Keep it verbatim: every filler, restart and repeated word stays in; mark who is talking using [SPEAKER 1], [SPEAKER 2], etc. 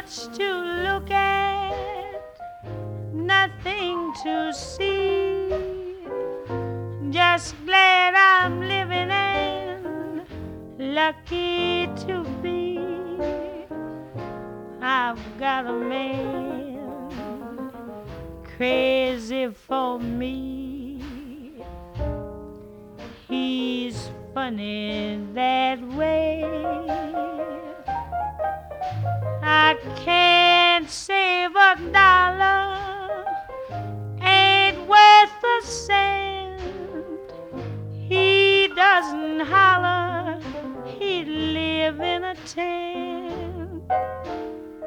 [SPEAKER 1] much to look at, nothing to see. Just glad I'm living and lucky to be. I've got a man crazy for me. He's funny that way. I